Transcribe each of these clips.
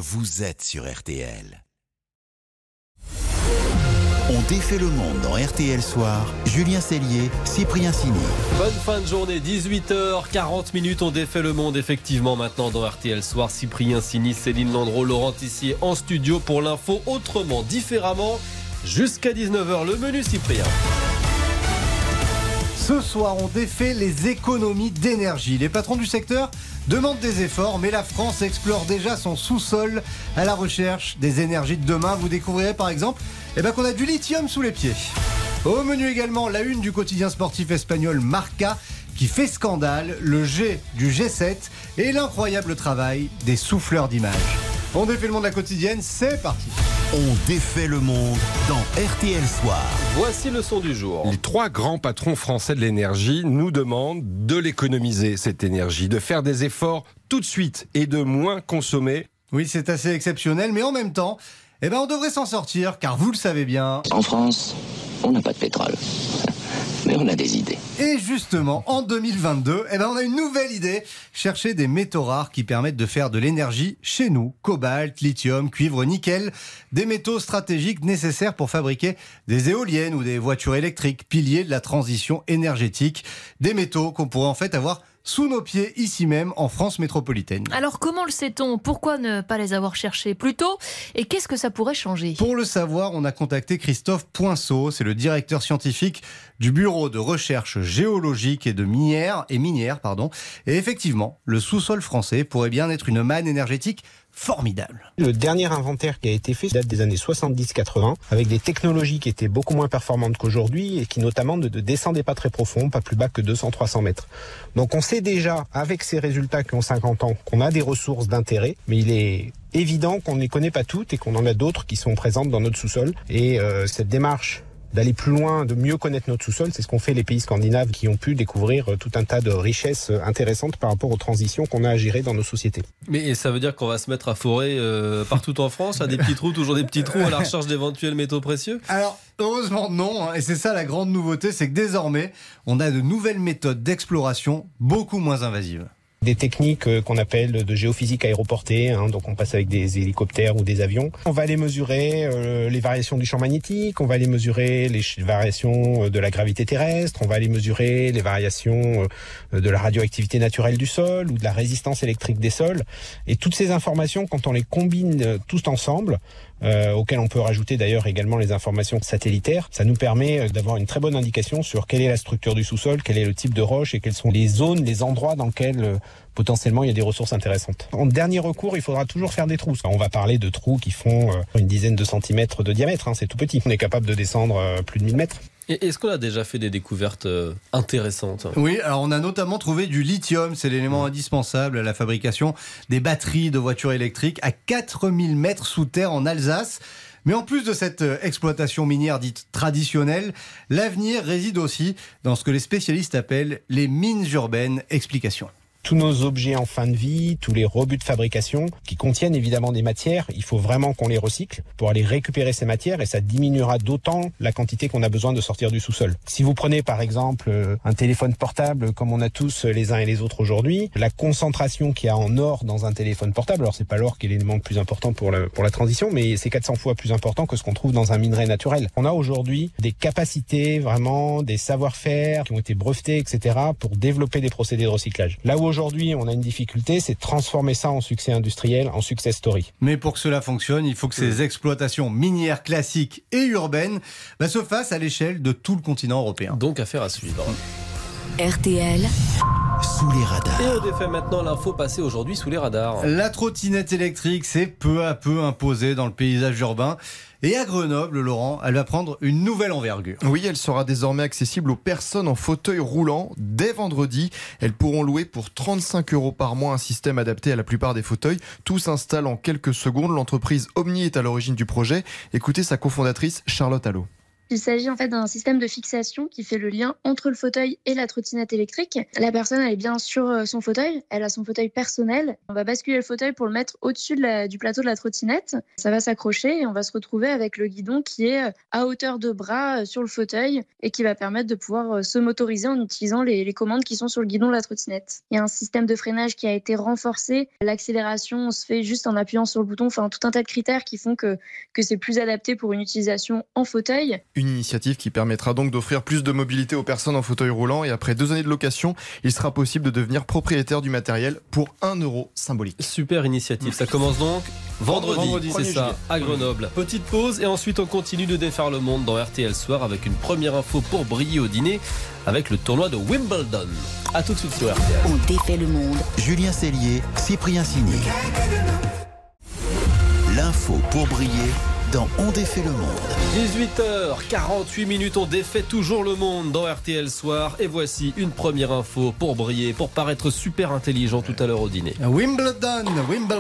vous êtes sur RTL. On défait le monde dans RTL Soir. Julien Cellier, Cyprien Sini. Bonne fin de journée, 18h40. On défait le monde effectivement maintenant dans RTL Soir. Cyprien Sini, Céline Landreau, Laurent Tissier en studio pour l'info autrement, différemment. Jusqu'à 19h, le menu Cyprien. Ce soir, on défait les économies d'énergie. Les patrons du secteur demandent des efforts, mais la France explore déjà son sous-sol à la recherche des énergies de demain. Vous découvrirez par exemple qu'on a du lithium sous les pieds. Au menu également, la une du quotidien sportif espagnol Marca qui fait scandale, le G du G7 et l'incroyable travail des souffleurs d'images. On défait le monde de la quotidienne, c'est parti. On défait le monde dans RTL Soir. Voici le son du jour. Les 3 grands patrons français de l'énergie nous demandent de l'économiser, cette énergie, de faire des efforts tout de suite et de moins consommer. Oui, c'est assez exceptionnel, mais en même temps, on devrait s'en sortir, car vous le savez bien. En France, on n'a pas de pétrole. Mais on a des idées. Et justement, en 2022, on a une nouvelle idée. Chercher des métaux rares qui permettent de faire de l'énergie chez nous. Cobalt, lithium, cuivre, nickel. Des métaux stratégiques nécessaires pour fabriquer des éoliennes ou des voitures électriques. Piliers de la transition énergétique. Des métaux qu'on pourrait en fait avoir sous nos pieds, ici même, en France métropolitaine. Alors, comment le sait-on ? Pourquoi ne pas les avoir cherchés plus tôt ? Et qu'est-ce que ça pourrait changer ? Pour le savoir, on a contacté Christophe Poinceau, c'est le directeur scientifique du Bureau de recherche géologique et minière. Et effectivement, le sous-sol français pourrait bien être une manne énergétique formidable. Le dernier inventaire qui a été fait date des années 70-80, avec des technologies qui étaient beaucoup moins performantes qu'aujourd'hui et qui notamment ne descendaient pas très profond, pas plus bas que 200-300 mètres. Donc on sait déjà, avec ces résultats qui ont 50 ans, qu'on a des ressources d'intérêt, mais il est évident qu'on ne les connaît pas toutes et qu'on en a d'autres qui sont présentes dans notre sous-sol. Et cette démarche d'aller plus loin, de mieux connaître notre sous-sol, c'est ce qu'ont fait les pays scandinaves qui ont pu découvrir tout un tas de richesses intéressantes par rapport aux transitions qu'on a à gérer dans nos sociétés. Mais ça veut dire qu'on va se mettre à forer partout en France, à des petits trous, toujours des petits trous à la recherche d'éventuels métaux précieux ? Alors, heureusement non, et c'est ça la grande nouveauté, c'est que désormais, on a de nouvelles méthodes d'exploration beaucoup moins invasives. Des techniques qu'on appelle de géophysique aéroportée, donc on passe avec des hélicoptères ou des avions. On va aller mesurer les variations du champ magnétique, on va aller mesurer les variations de la gravité terrestre, on va aller mesurer les variations de la radioactivité naturelle du sol ou de la résistance électrique des sols. Et toutes ces informations, quand on les combine tous ensemble, auxquelles on peut rajouter d'ailleurs également les informations satellitaires, ça nous permet d'avoir une très bonne indication sur quelle est la structure du sous-sol, quel est le type de roche et quelles sont les zones, les endroits dans lesquels potentiellement il y a des ressources intéressantes. En dernier recours, il faudra toujours faire des trous. On va parler de trous qui font une dizaine de centimètres de diamètre, c'est tout petit. On est capable de descendre plus de 1000 mètres. Et est-ce qu'on a déjà fait des découvertes intéressantes ? Oui, alors on a notamment trouvé du lithium, c'est l'élément indispensable à la fabrication des batteries de voitures électriques à 4000 mètres sous terre en Alsace. Mais en plus de cette exploitation minière dite traditionnelle, l'avenir réside aussi dans ce que les spécialistes appellent les mines urbaines. Explication. Tous nos objets en fin de vie, tous les rebuts de fabrication qui contiennent évidemment des matières, il faut vraiment qu'on les recycle pour aller récupérer ces matières et ça diminuera d'autant la quantité qu'on a besoin de sortir du sous-sol. Si vous prenez par exemple un téléphone portable comme on a tous les uns et les autres aujourd'hui, la concentration qu'il y a en or dans un téléphone portable, alors c'est pas l'or qui est l'élément le plus important pour la transition, mais c'est 400 fois plus important que ce qu'on trouve dans un minerai naturel. On a aujourd'hui des capacités, vraiment des savoir-faire qui ont été brevetés, etc. pour développer des procédés de recyclage. Là où aujourd'hui, on a une difficulté, c'est de transformer ça en succès industriel, en success story. Mais pour que cela fonctionne, il faut que ces exploitations minières classiques et urbaines se fassent à l'échelle de tout le continent européen. Donc affaire à suivre. RTL. Sous les radars. Et on défait maintenant l'info passée aujourd'hui sous les radars. La trottinette électrique s'est peu à peu imposée dans le paysage urbain. Et à Grenoble, Laurent, elle va prendre une nouvelle envergure. Oui, elle sera désormais accessible aux personnes en fauteuil roulant. Dès vendredi, elles pourront louer pour 35 € par mois un système adapté à la plupart des fauteuils. Tout s'installe en quelques secondes. L'entreprise Omni est à l'origine du projet. Écoutez sa cofondatrice Charlotte Allot. Il s'agit en fait d'un système de fixation qui fait le lien entre le fauteuil et la trottinette électrique. La personne elle est bien sur son fauteuil, elle a son fauteuil personnel. On va basculer le fauteuil pour le mettre au-dessus du plateau de la trottinette. Ça va s'accrocher et on va se retrouver avec le guidon qui est à hauteur de bras sur le fauteuil et qui va permettre de pouvoir se motoriser en utilisant les commandes qui sont sur le guidon de la trottinette. Il y a un système de freinage qui a été renforcé. L'accélération se fait juste en appuyant sur le bouton. Enfin, tout un tas de critères qui font que c'est plus adapté pour une utilisation en fauteuil. Une initiative qui permettra donc d'offrir plus de mobilité aux personnes en fauteuil roulant. Et après 2 années de location, il sera possible de devenir propriétaire du matériel pour 1 euro symbolique. Super initiative. Ça commence donc vendredi, c'est ça, à Grenoble. Petite pause et ensuite on continue de défaire le monde dans RTL Soir avec une première info pour briller au dîner avec le tournoi de Wimbledon. A tout de suite sur RTL. On défait le monde. Julien Cellier, Cyprien Signy. L'info pour briller dans On défait le monde. 18h48, on défait toujours le monde dans RTL Soir. Et voici une première info pour briller, pour paraître super intelligent tout à l'heure au dîner. Wimbledon. Comment ?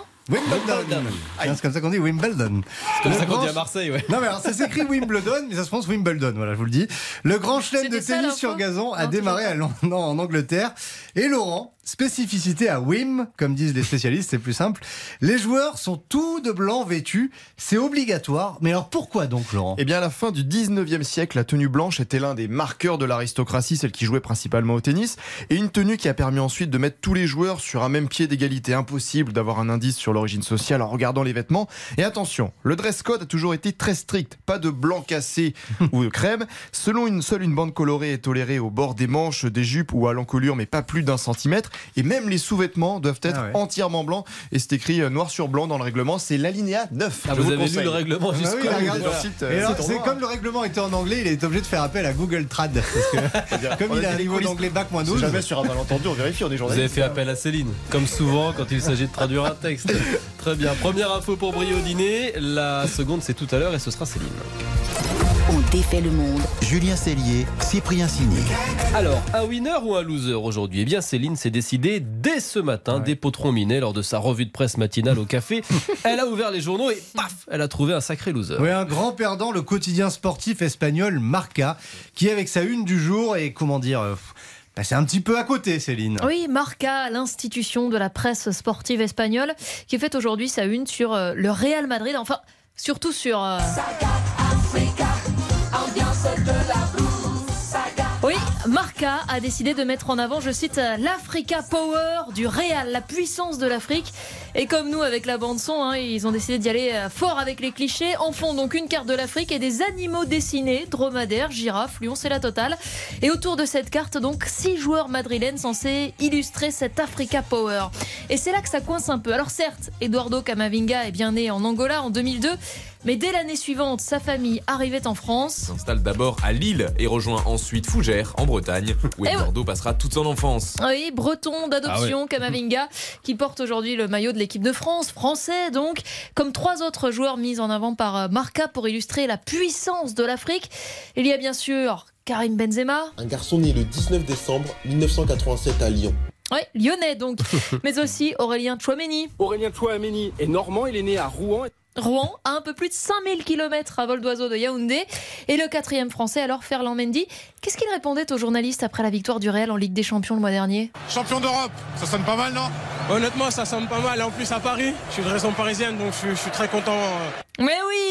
Wimbledon. C'est comme ça qu'on dit Wimbledon. C'est comme ça qu'on dit à Marseille, ouais. Non mais alors ça s'écrit Wimbledon, mais ça se prononce Wimbledon, voilà, je vous le dis. Le grand chelem de tennis sur gazon a démarré en Angleterre. Et Laurent, spécificité à Wim, comme disent les spécialistes, c'est plus simple. Les joueurs sont tous de blanc vêtus, c'est obligatoire. Mais alors pourquoi donc, Laurent ? Eh bien, à la fin du 19e siècle, la tenue blanche était l'un des marqueurs de l'aristocratie, celle qui jouait principalement au tennis, et une tenue qui a permis ensuite de mettre tous les joueurs sur un même pied d'égalité. Impossible d'avoir un indice sur l'origine sociale en regardant les vêtements. Et attention, le dress code a toujours été très strict, pas de blanc cassé ou de crème. Selon seule une bande colorée est tolérée au bord des manches, des jupes ou à l'encolure, mais pas plus d'1 centimètre. Et même les sous-vêtements doivent être entièrement blancs. Et c'est écrit noir sur blanc dans le règlement. C'est l'alinéa 9. Vous avez lu le règlement jusqu'à c'est comme le règlement était en anglais, il est obligé de faire appel à Google Trad. Parce que, comme il a un niveau d'anglais bac -12. C'est jamais sur un malentendu, on vérifie, on est journaliste. Vous avez fait appel à Céline, comme souvent quand il s'agit de traduire un texte. Très bien. Première info pour briller au dîner. La seconde, c'est tout à l'heure et ce sera Céline. On défait le monde. Julien Cellier, Cyprien Signy. Alors, un winner ou un loser aujourd'hui ? Eh bien, Céline s'est décidée dès ce matin, dès Potron Minet, lors de sa revue de presse matinale au café. Elle a ouvert les journaux et paf, elle a trouvé un sacré loser. Oui, un grand perdant, le quotidien sportif espagnol Marca, qui avec sa une du jour et comment dire... c'est un petit peu à côté, Céline. Oui, Marca, l'institution de la presse sportive espagnole, qui fait aujourd'hui sa une sur le Real Madrid, enfin, surtout sur... Oui, Marca a décidé de mettre en avant, je cite, l'Africa Power du Real, la puissance de l'Afrique. Et comme nous, avec la bande-son, ils ont décidé d'y aller fort avec les clichés. En font donc une carte de l'Afrique et des animaux dessinés, dromadaires, girafes, lions, c'est la totale. Et autour de cette carte, donc, 6 joueurs madrilènes censés illustrer cette Africa Power. Et c'est là que ça coince un peu. Alors certes, Eduardo Camavinga est bien né en Angola en 2002, mais dès l'année suivante, sa famille arrivait en France. Il s'installe d'abord à Lille et rejoint ensuite Fougères, en Bretagne, où Eduardo passera toute son enfance. Oui, breton d'adoption, Camavinga, qui porte aujourd'hui le maillot de l'équipe de France, français donc, comme 3 autres joueurs mis en avant par Marca pour illustrer la puissance de l'Afrique. Il y a bien sûr Karim Benzema. Un garçon né le 19 décembre 1987 à Lyon. Oui, lyonnais donc, mais aussi Aurélien Tchouameni. Aurélien Tchouameni est normand, il est né à Rouen. Rouen, à un peu plus de 5000 km à vol d'oiseau de Yaoundé. Et le 4e français, alors Ferland Mendy. Qu'est-ce qu'il répondait aux journalistes après la victoire du Real en Ligue des Champions le mois dernier ? Champion d'Europe, ça sonne pas mal, non ? Honnêtement, ça sonne pas mal. En plus, à Paris, je suis de raison parisienne, donc je suis très content. Mais oui !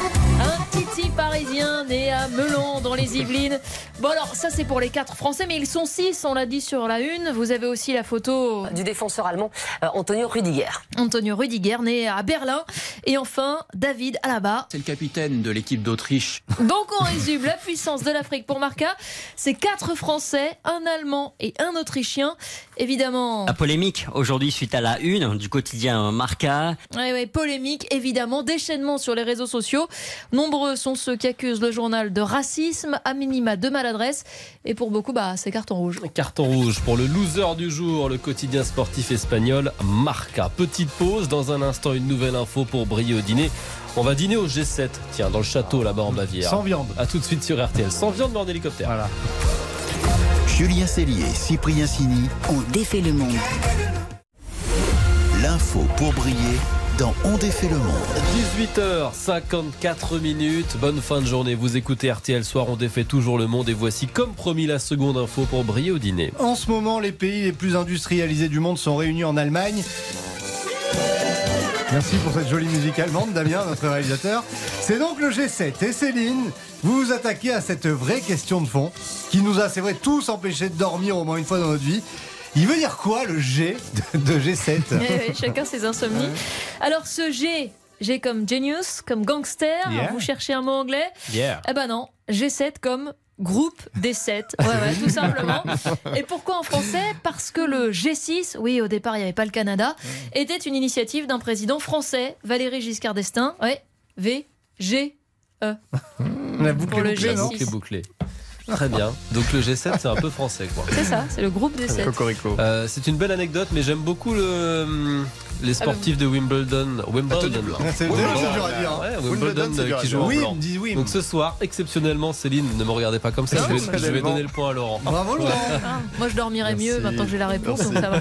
Un titi parisien né à Melon, dans les Yvelines. Bon alors, ça c'est pour les 4 français, mais ils sont 6, on l'a dit sur la une. Vous avez aussi la photo du défenseur allemand Antonio Rüdiger. Antonio Rüdiger, né à Berlin. Et enfin, David Alaba. C'est le capitaine de l'équipe d'Autriche. Donc on résume la puissance de l'Afrique pour Marca. C'est 4 Français, un Allemand et un Autrichien. Évidemment... La polémique aujourd'hui suite à la une du quotidien Marca. Oui, polémique, évidemment, déchaînement sur les réseaux sociaux. Nombreux sont ceux qui accusent le journal de racisme, à minima de maladresse. Et pour beaucoup, c'est carton rouge. Carton rouge pour le loser du jour, le quotidien sportif espagnol Marca. Petite pause, dans un instant, une nouvelle info pour briller au dîner. On va dîner au G7, tiens, dans le château là-bas en Bavière. Sans viande. A tout de suite sur RTL. Sans viande, mais en hélicoptère. Voilà. Julien Cellier, Cyprien Signy. On défait le monde. L'info pour briller dans On défait le monde. 18h54. Bonne fin de journée. Vous écoutez RTL Soir, on défait toujours le monde. Et voici, comme promis, la seconde info pour briller au dîner. En ce moment, les pays les plus industrialisés du monde sont réunis en Allemagne. Merci pour cette jolie musique allemande, Damien, notre réalisateur. C'est donc le G7. Et Céline, vous vous attaquez à cette vraie question de fond qui nous a, c'est vrai, tous empêchés de dormir au moins une fois dans notre vie. Il veut dire quoi, le G de G7 ? Oui, chacun ses insomnies. Alors, ce G comme genius, comme gangster, vous cherchez un mot anglais ? Eh ben non, G7 comme groupe des 7, ouais, tout simplement. Et pourquoi en français ? Parce que le G6, oui, au départ il n'y avait pas le Canada, était une initiative d'un président français, Valéry Giscard d'Estaing. V-G-E. La boucle pour le bouclée, G6. C'est bouclé. Très bien. Donc le G7, c'est un peu français, quoi. C'est ça, c'est le groupe des 7. Cocorico. C'est une belle anecdote, mais j'aime beaucoup les sportifs de Wimbledon. C'est dur à dire. Ouais, Wimbledon qui jouent en blanc. Donc ce soir, exceptionnellement, Céline, ne me regardez pas comme ça, je vais donner le point à Laurent. Bravo Laurent. Moi je dormirai mieux maintenant que j'ai la réponse, donc ça va.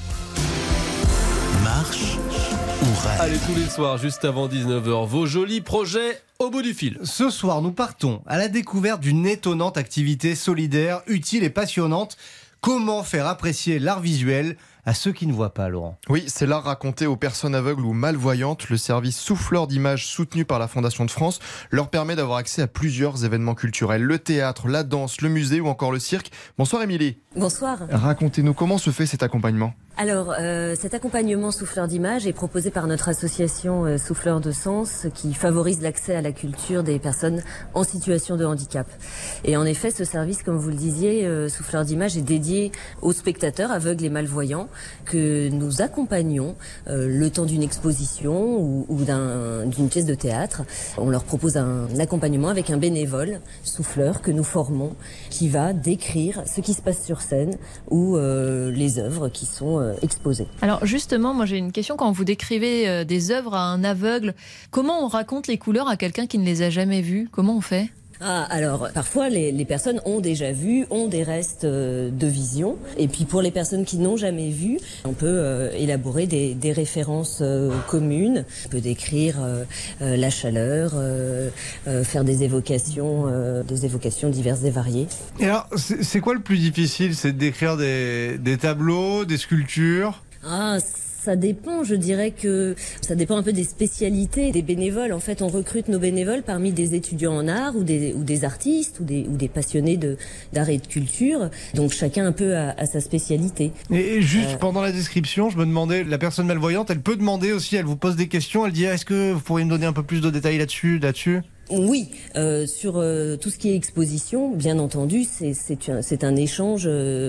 Marche ou rêve. Allez, tous les soirs, juste avant 19h, vos jolis projets au bout du fil. Ce soir, nous partons à la découverte d'une étonnante activité solidaire, utile et passionnante. Comment faire apprécier l'art visuel à ceux qui ne voient pas, Laurent ? Oui, c'est l'art raconté aux personnes aveugles ou malvoyantes. Le service Souffleur d'images soutenu par la Fondation de France leur permet d'avoir accès à plusieurs événements culturels. Le théâtre, la danse, le musée ou encore le cirque. Bonsoir Émilie. Bonsoir. Racontez-nous comment se fait cet accompagnement ? Alors, cet accompagnement Souffleur d'images est proposé par notre association Souffleur de Sens qui favorise l'accès à la culture des personnes en situation de handicap. Et en effet, ce service, comme vous le disiez, Souffleur d'images est dédié aux spectateurs aveugles et malvoyants que nous accompagnons le temps d'une exposition ou d'une pièce de théâtre. On leur propose un accompagnement avec un bénévole souffleur que nous formons qui va décrire ce qui se passe sur scène ou les œuvres qui sont exposées. Alors justement, moi j'ai une question. Quand vous décrivez des œuvres à un aveugle, comment on raconte les couleurs à quelqu'un qui ne les a jamais vues ? Comment on fait ? Alors, parfois, les personnes ont déjà vu, ont des restes de vision. Et puis, pour les personnes qui n'ont jamais vu, on peut élaborer des références communes. On peut décrire la chaleur, faire des évocations diverses et variées. Et alors, c'est quoi le plus difficile ? C'est de décrire des tableaux, des sculptures ? Ça dépend, je dirais que ça dépend un peu des spécialités des bénévoles. En fait, on recrute nos bénévoles parmi des étudiants en art ou des artistes ou des passionnés d'art et de culture. Donc chacun un peu a sa spécialité. Et juste pendant la description, je me demandais, la personne malvoyante, elle peut demander aussi, elle vous pose des questions, elle dit est-ce que vous pourriez me donner un peu plus de détails là-dessus ? Oui, sur tout ce qui est exposition, bien entendu, c'est un échange,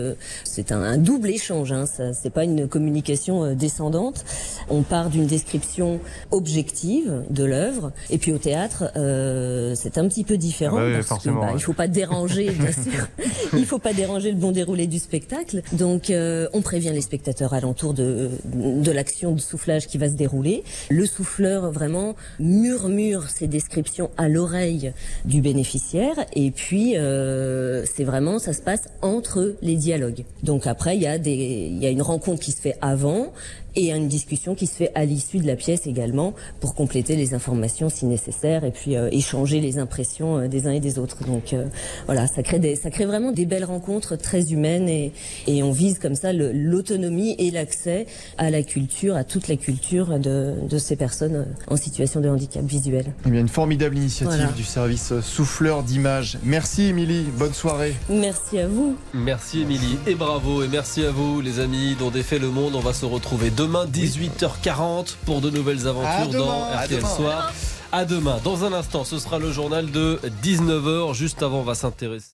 c'est un double échange. Hein, c'est pas une communication descendante. On part d'une description objective de l'œuvre, et puis au théâtre, c'est un petit peu différent parce que il faut pas déranger, bien sûr. Il faut pas déranger le bon déroulé du spectacle. Donc, on prévient les spectateurs alentour de l'action de soufflage qui va se dérouler. Le souffleur vraiment murmure ses descriptions à l'oreille du bénéficiaire, et puis c'est vraiment, ça se passe entre les dialogues. Donc après il y a une rencontre qui se fait avant et une discussion qui se fait à l'issue de la pièce également pour compléter les informations si nécessaire, et puis échanger les impressions des uns et des autres. Donc voilà, ça crée vraiment des belles rencontres très humaines, et on vise comme ça l'autonomie et l'accès à la culture, à toute la culture de ces personnes en situation de handicap visuel. Eh bien, une formidable initiative du service Souffleur d'images. Merci Émilie, bonne soirée. Merci à vous. Merci Émilie, et bravo, et merci à vous les amis dont défait le monde. On va se retrouver demain 18h40 pour de nouvelles aventures dans RTL Soir. À demain. Dans un instant, ce sera le journal de 19h. Juste avant, on va s'intéresser